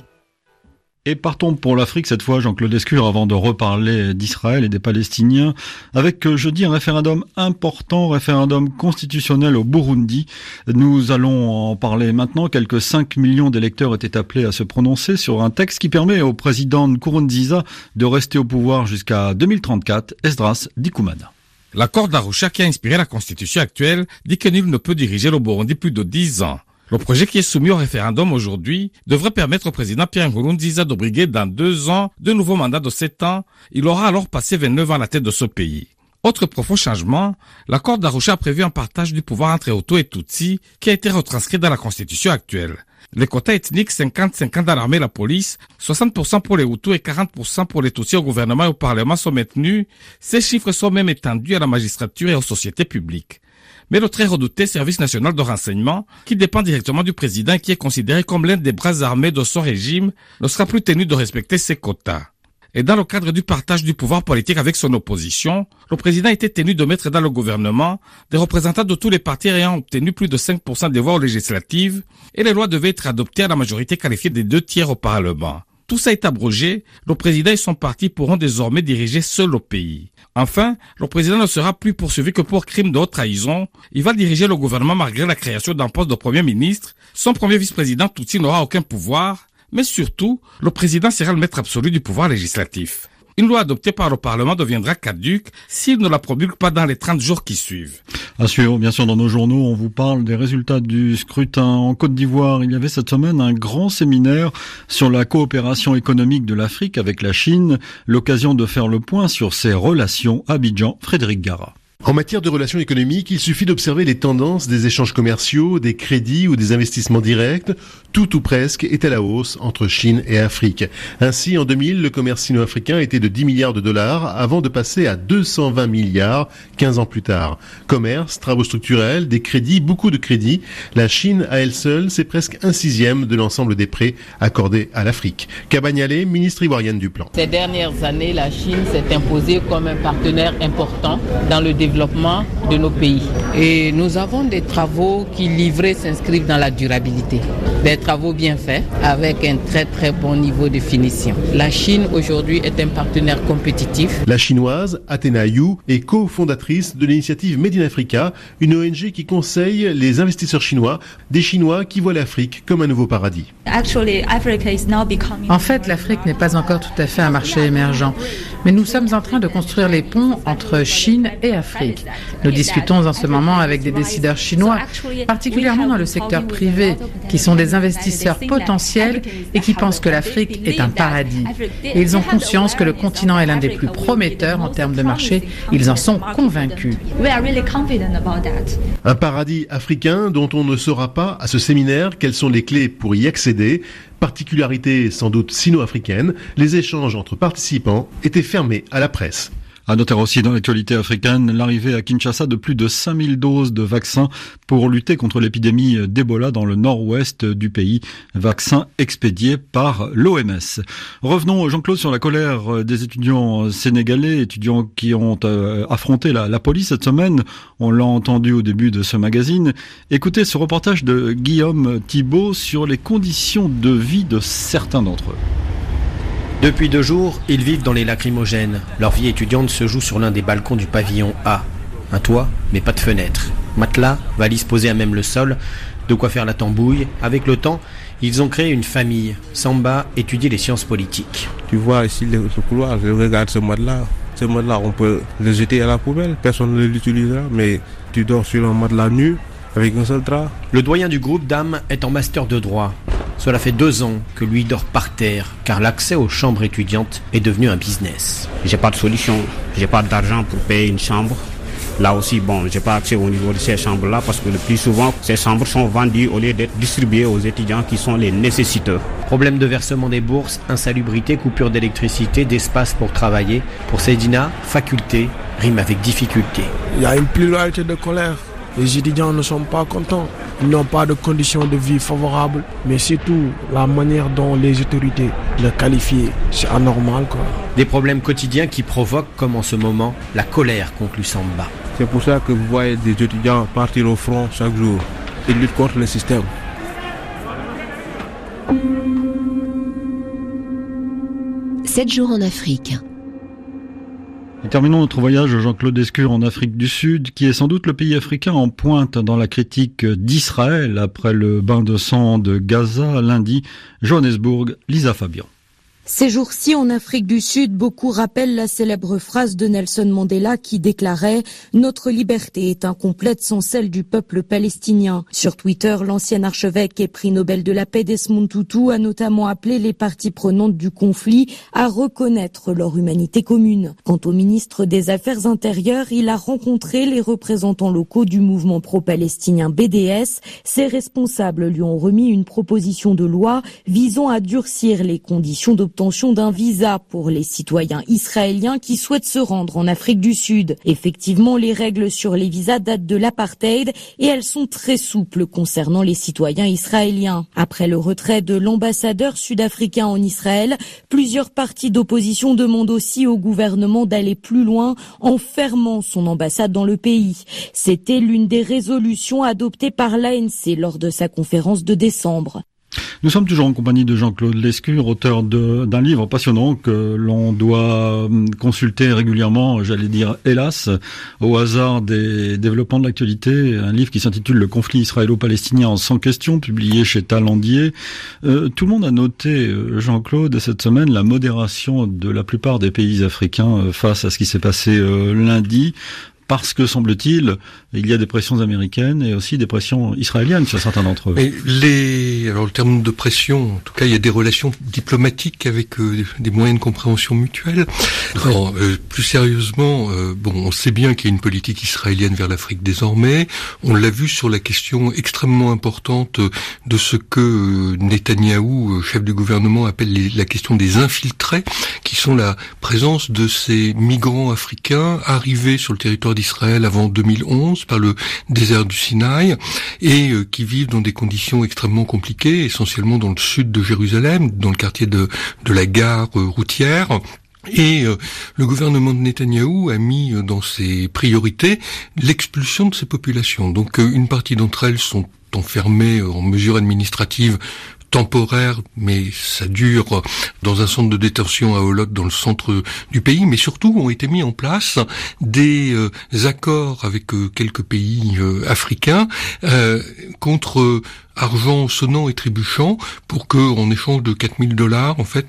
Et partons pour l'Afrique cette fois, Jean-Claude Escure, avant de reparler d'Israël et des Palestiniens, avec jeudi un référendum important, référendum constitutionnel au Burundi. Nous allons en parler maintenant. Quelques 5 millions d'électeurs étaient appelés à se prononcer sur un texte qui permet au président Nkurunziza de rester au pouvoir jusqu'à 2034. Esdras Dikoumana. L'accord d'Arusha qui a inspiré la constitution actuelle dit que nul ne peut diriger le Burundi plus de 10 ans. Le projet qui est soumis au référendum aujourd'hui devrait permettre au président Pierre Nkurunziza de briguer dans 2 ans de nouveaux mandats de 7 ans. Il aura alors passé 29 ans à la tête de ce pays. Autre profond changement, l'accord d'Arusha a prévu un partage du pouvoir entre Hutus et Tutsis qui a été retranscrit dans la constitution actuelle. Les quotas ethniques 50-50 dans l'armée et la police, 60% pour les Hutus et 40% pour les Tutsis au gouvernement et au Parlement sont maintenus. Ces chiffres sont même étendus à la magistrature et aux sociétés publiques. Mais le très redouté service national de renseignement, qui dépend directement du président et qui est considéré comme l'un des bras armés de son régime, ne sera plus tenu de respecter ses quotas. Et dans le cadre du partage du pouvoir politique avec son opposition, le président était tenu de mettre dans le gouvernement des représentants de tous les partis ayant obtenu plus de 5% des voix aux législatives, et les lois devaient être adoptées à la majorité qualifiée des 2/3 au Parlement. Tout ça est abrogé, le président et son parti pourront désormais diriger seul le pays. Enfin, le président ne sera plus poursuivi que pour crime de haute trahison. Il va diriger le gouvernement malgré la création d'un poste de premier ministre. Son premier vice-président Tutsi n'aura aucun pouvoir. Mais surtout, le président sera le maître absolu du pouvoir législatif. Une loi adoptée par le Parlement deviendra caduque s'il ne la promulgue pas dans les 30 jours qui suivent. À suivre, bien sûr, dans nos journaux, on vous parle des résultats du scrutin en Côte d'Ivoire. Il y avait cette semaine un grand séminaire sur la coopération économique de l'Afrique avec la Chine, l'occasion de faire le point sur ses relations. Abidjan, Frédéric Gara. En matière de relations économiques, il suffit d'observer les tendances des échanges commerciaux, des crédits ou des investissements directs. Tout ou presque est à la hausse entre Chine et Afrique. Ainsi, en 2000, le commerce sino-africain était de 10 milliards de dollars avant de passer à 220 milliards 15 ans plus tard. Commerce, travaux structurels, des crédits, beaucoup de crédits. La Chine, à elle seule, c'est presque 1/6 de l'ensemble des prêts accordés à l'Afrique. Kabagnale, ministre ivoirienne du Plan. Ces dernières années, la Chine s'est imposée comme un partenaire important dans le développement de nos pays. Et nous avons des travaux qui livrés s'inscrivent dans la durabilité. Des travaux bien faits avec un très très bon niveau de finition. La Chine aujourd'hui est un partenaire compétitif. La chinoise Athena Yu est cofondatrice de l'initiative Made in Africa, une ONG qui conseille les investisseurs chinois, des Chinois qui voient l'Afrique comme un nouveau paradis. En fait, l'Afrique n'est pas encore tout à fait un marché émergent, mais nous sommes en train de construire les ponts entre Chine et Afrique. Nous discutons en ce moment avec des décideurs chinois, particulièrement dans le secteur privé, qui sont des investisseurs potentiels et qui pensent que l'Afrique est un paradis. Et ils ont conscience que le continent est l'un des plus prometteurs en termes de marché. Ils en sont convaincus. Un paradis africain dont on ne saura pas à ce séminaire quelles sont les clés pour y accéder. Particularité sans doute sino-africaine, les échanges entre participants étaient fermés à la presse. À noter aussi dans l'actualité africaine, l'arrivée à Kinshasa de plus de 5000 doses de vaccins pour lutter contre l'épidémie d'Ebola dans le nord-ouest du pays. Vaccins expédiés par l'OMS. Revenons, Jean-Claude, sur la colère des étudiants sénégalais, étudiants qui ont affronté la police cette semaine. On l'a entendu au début de ce magazine. Écoutez ce reportage de Guillaume Thibault sur les conditions de vie de certains d'entre eux. Depuis 2 jours, ils vivent dans les lacrymogènes. Leur vie étudiante se joue sur l'un des balcons du pavillon A. Un toit, mais pas de fenêtre. Matelas, valises posées à même le sol, de quoi faire la tambouille. Avec le temps, ils ont créé une famille. Samba étudie les sciences politiques. Tu vois ici le couloir, je regarde ce matelas. Ce matelas, on peut le jeter à la poubelle, personne ne l'utilisera, mais tu dors sur un matelas nu, avec un seul drap. Le doyen du groupe d'âme est en master de droit. Cela fait 2 ans que lui dort par terre, car l'accès aux chambres étudiantes est devenu un business. J'ai pas de solution, j'ai pas d'argent pour payer une chambre. Là aussi, bon, j'ai pas accès au niveau de ces chambres-là parce que le plus souvent, ces chambres sont vendues au lieu d'être distribuées aux étudiants qui sont les nécessiteux. Problème de versement des bourses, insalubrité, coupure d'électricité, d'espace pour travailler. Pour Seydina, faculté rime avec difficulté. Il y a une pluralité de colère. Les étudiants ne sont pas contents. Ils n'ont pas de conditions de vie favorables. Mais surtout, la manière dont les autorités le qualifient, c'est anormal, quoi. Des problèmes quotidiens qui provoquent, comme en ce moment, la colère, conclut Samba. C'est pour ça que vous voyez des étudiants partir au front chaque jour. Ils luttent contre le système. Sept jours en Afrique. Et terminons notre voyage, Jean-Claude Escure, en Afrique du Sud, qui est sans doute le pays africain en pointe dans la critique d'Israël après le bain de sang de Gaza lundi. Johannesburg, Lisa Fabian. Ces jours-ci, en Afrique du Sud, beaucoup rappellent la célèbre phrase de Nelson Mandela qui déclarait « Notre liberté est incomplète sans celle du peuple palestinien ». Sur Twitter, l'ancien archevêque et prix Nobel de la paix Desmond Tutu a notamment appelé les parties prenantes du conflit à reconnaître leur humanité commune. Quant au ministre des Affaires intérieures, il a rencontré les représentants locaux du mouvement pro-palestinien BDS. Ces responsables lui ont remis une proposition de loi visant à durcir les conditions d'obtention d'un visa pour les citoyens israéliens qui souhaitent se rendre en Afrique du Sud. Effectivement, les règles sur les visas datent de l'apartheid et elles sont très souples concernant les citoyens israéliens. Après le retrait de l'ambassadeur sud-africain en Israël, plusieurs partis d'opposition demandent aussi au gouvernement d'aller plus loin en fermant son ambassade dans le pays. C'était l'une des résolutions adoptées par l'ANC lors de sa conférence de décembre. Nous sommes toujours en compagnie de Jean-Claude Lescure, auteur d'un livre passionnant que l'on doit consulter régulièrement, j'allais dire hélas, au hasard des développements de l'actualité. Un livre qui s'intitule « Le conflit israélo-palestinien en 100 questions », publié chez Talandier. Tout le monde a noté, Jean-Claude, cette semaine, la modération de la plupart des pays africains face à ce qui s'est passé lundi. Parce que, semble-t-il, il y a des pressions américaines et aussi des pressions israéliennes sur certains d'entre eux. Alors, le terme de pression, en tout cas, il y a des relations diplomatiques avec des moyens de compréhension mutuelle. Alors, plus sérieusement, on sait bien qu'il y a une politique israélienne vers l'Afrique désormais. On l'a vu sur la question extrêmement importante de ce que Netanyahou, chef du gouvernement, appelle la question des infiltrés, qui sont la présence de ces migrants africains arrivés sur le territoire d'Israël avant 2011 par le désert du Sinaï et qui vivent dans des conditions extrêmement compliquées, essentiellement dans le sud de Jérusalem, dans le quartier de la gare routière. Et le gouvernement de Netanyahou a mis dans ses priorités l'expulsion de ces populations. Donc une partie d'entre elles sont enfermées en mesures administratives temporaire, mais ça dure dans un centre de détention à Holot dans le centre du pays, mais surtout ont été mis en place des accords avec quelques pays africains contre argent sonnant et trébuchant pour que, en échange de $4,000, en fait,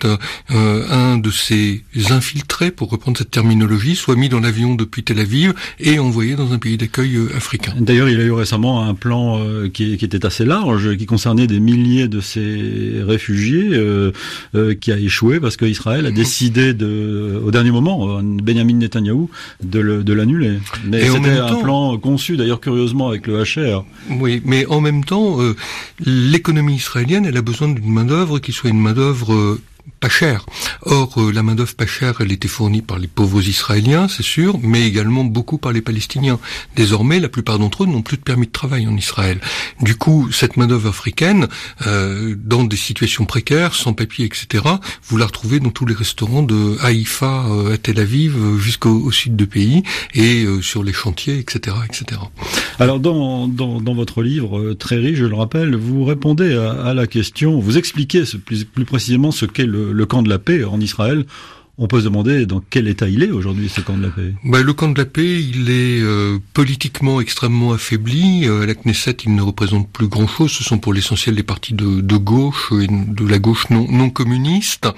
un de ces infiltrés, pour reprendre cette terminologie, soit mis dans l'avion depuis Tel Aviv et envoyé dans un pays d'accueil africain. D'ailleurs, il y a eu récemment un plan qui était assez large, qui concernait des milliers de ces réfugiés, qui a échoué parce qu'Israël a décidé au dernier moment, Benjamin Netanyahou, de l'annuler. Mais c'était un plan conçu, d'ailleurs, curieusement, avec le HR. Oui, mais en même temps, l'économie israélienne, elle a besoin d'une main-d'œuvre qui soit une main-d'œuvre pas chère. Or, la main-d'œuvre pas chère, elle était fournie par les pauvres Israéliens, c'est sûr, mais également beaucoup par les Palestiniens. Désormais, la plupart d'entre eux n'ont plus de permis de travail en Israël. Du coup, cette main-d'œuvre africaine, dans des situations précaires, sans papier, etc., vous la retrouvez dans tous les restaurants de Haïfa à Tel Aviv jusqu'au sud du pays et sur les chantiers, etc., etc. Alors, dans votre livre, très riche, je le rappelle, vous répondez à la question, vous expliquez plus précisément ce qu'est le camp de la paix en Israël. On peut se demander dans quel état il est aujourd'hui, ce camp de la paix. Le camp de la paix, il est politiquement extrêmement affaibli. À la Knesset, il ne représente plus grand-chose. Ce sont pour l'essentiel des partis de gauche et de la gauche non communiste.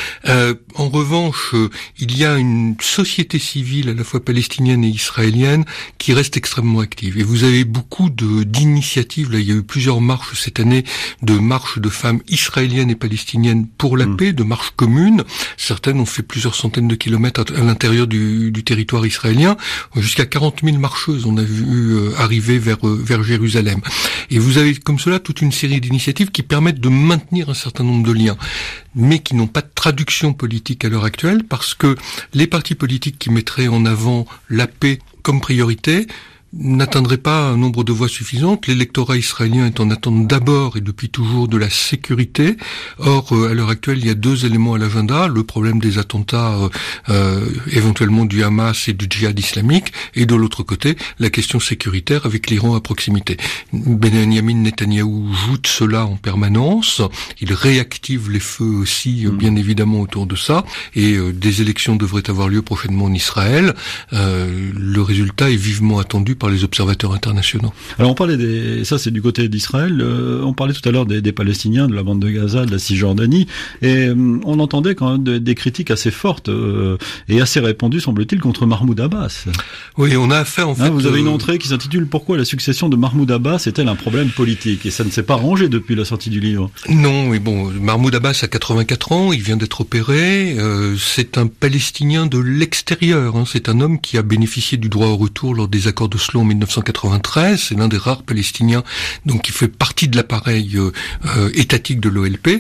En revanche, il y a une société civile à la fois palestinienne et israélienne qui reste extrêmement active. Et vous avez beaucoup d'initiatives. Là, il y a eu plusieurs marches cette année, de marches de femmes israéliennes et palestiniennes pour la paix, de marches communes. Certaines ont fait plus plusieurs centaines de kilomètres à l'intérieur du territoire israélien. Jusqu'à 40 000 marcheuses on a vu arriver vers Jérusalem. Et vous avez comme cela toute une série d'initiatives qui permettent de maintenir un certain nombre de liens, mais qui n'ont pas de traduction politique à l'heure actuelle, parce que les partis politiques qui mettraient en avant la paix comme priorité n'atteindrait pas un nombre de voix suffisantes. L'électorat israélien est en attente d'abord et depuis toujours de la sécurité. Or, à l'heure actuelle, il y a deux éléments à l'agenda. Le problème des attentats, éventuellement du Hamas et du djihad islamique, et de l'autre côté, la question sécuritaire avec l'Iran à proximité. Benyamin Netanyahou joue de cela en permanence. Il réactive les feux aussi, bien évidemment, autour de ça. Et des élections devraient avoir lieu prochainement en Israël. Le résultat est vivement attendu par les observateurs internationaux. Alors on parlait ça c'est du côté d'Israël, on parlait tout à l'heure des Palestiniens, de la bande de Gaza, de la Cisjordanie, et on entendait quand même des critiques assez fortes et assez répandues, semble-t-il, contre Mahmoud Abbas. Oui, on a affaire en fait... Vous avez une entrée qui s'intitule « Pourquoi la succession de Mahmoud Abbas est-elle un problème politique ?» et ça ne s'est pas rangé depuis la sortie du livre. Non, mais bon, Mahmoud Abbas a 84 ans, il vient d'être opéré, c'est un Palestinien de l'extérieur, c'est un homme qui a bénéficié du droit au retour lors des accords de en 1993, c'est l'un des rares Palestiniens donc qui fait partie de l'appareil étatique de l'OLP.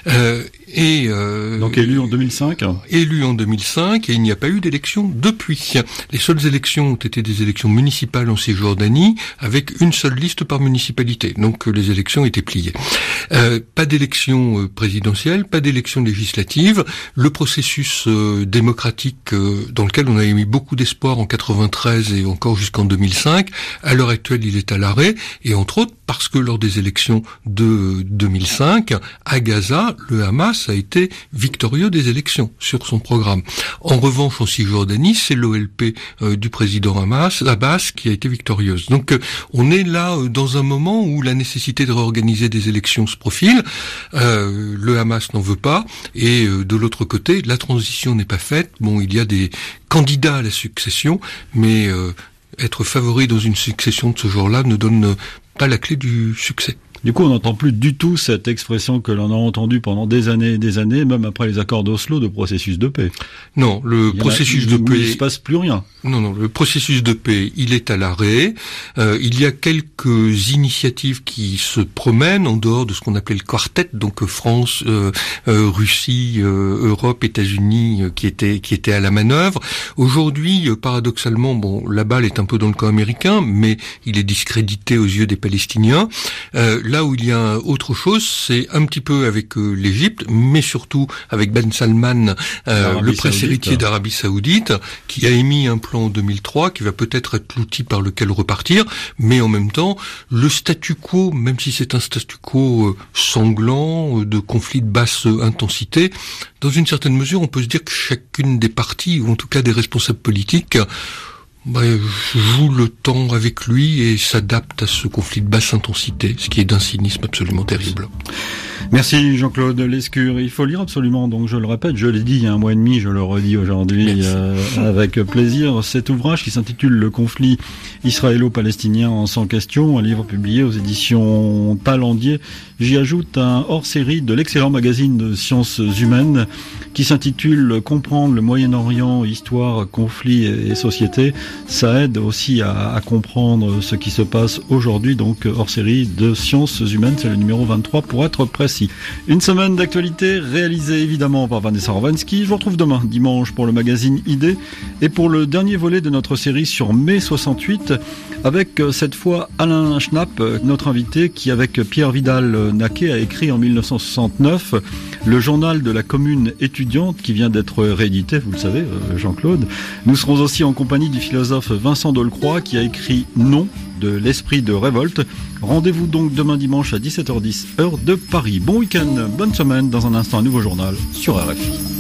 Donc élu en 2005. Élu en 2005, et il n'y a pas eu d'élection depuis. Les seules élections ont été des élections municipales en Cisjordanie, avec une seule liste par municipalité. Donc les élections étaient pliées. Pas d'élection présidentielle, pas d'élection législative. Le processus démocratique dans lequel on avait mis beaucoup d'espoir en 93 et encore jusqu'en 2005, à l'heure actuelle il est à l'arrêt, et entre autres parce que lors des élections de 2005, à Gaza, le Hamas a été victorieux des élections sur son programme. En revanche, en Cisjordanie, c'est l'OLP du président Abbas qui a été victorieuse. Donc on est là dans un moment où la nécessité de réorganiser des élections se profile. Le Hamas n'en veut pas, et de l'autre côté, la transition n'est pas faite. Bon, il y a des candidats à la succession, mais être favori dans une succession de ce genre-là ne donne pas la clé du succès. Du coup, on n'entend plus du tout cette expression que l'on a entendue pendant des années et des années, même après les accords d'Oslo, de processus de paix. Non, le processus de paix... Il ne se passe plus rien. Non, le processus de paix, il est à l'arrêt. Il y a quelques initiatives qui se promènent en dehors de ce qu'on appelait le quartet, donc France, Russie, Europe, États-Unis, qui étaient à la manœuvre. Aujourd'hui, paradoxalement, bon, la balle est un peu dans le camp américain, mais il est discrédité aux yeux des Palestiniens. Là où il y a autre chose, c'est un petit peu avec l'Égypte, mais surtout avec Ben Salman, le prince héritier d'Arabie Saoudite, qui a émis un plan en 2003, qui va peut-être être l'outil par lequel repartir, mais en même temps, le statu quo, même si c'est un statu quo sanglant, de conflit de basse intensité, dans une certaine mesure, on peut se dire que chacune des parties, ou en tout cas des responsables politiques, joue le temps avec lui et s'adapte à ce conflit de basse intensité, ce qui est d'un cynisme absolument terrible. Merci Jean-Claude Lescure. Il faut lire absolument, donc je le répète, je l'ai dit il y a un mois et demi, je le redis aujourd'hui avec plaisir, cet ouvrage qui s'intitule Le conflit israélo-palestinien en 100 questions, un livre publié aux éditions Talendier. J'y ajoute un hors-série de l'excellent magazine de sciences humaines qui s'intitule Comprendre le Moyen-Orient, histoire, conflit et société. Ça aide aussi à comprendre ce qui se passe aujourd'hui, donc hors-série de sciences humaines, c'est le numéro 23 pour être précis. Une semaine d'actualité réalisée évidemment par Vanessa Rovansky. Je vous retrouve demain, dimanche, pour le magazine Idées et pour le dernier volet de notre série sur mai 68 avec cette fois Alain Schnapp, notre invité qui avec Pierre Vidal-Naquet a écrit en 1969 le journal de la commune étudiante qui vient d'être réédité, vous le savez Jean-Claude. Nous serons aussi en compagnie du philosophe Vincent Delcroix qui a écrit Non de l'esprit de révolte. Rendez-vous donc demain dimanche à 17h10 heure de Paris. Bon week-end, bonne semaine, dans un instant un nouveau journal sur RFI.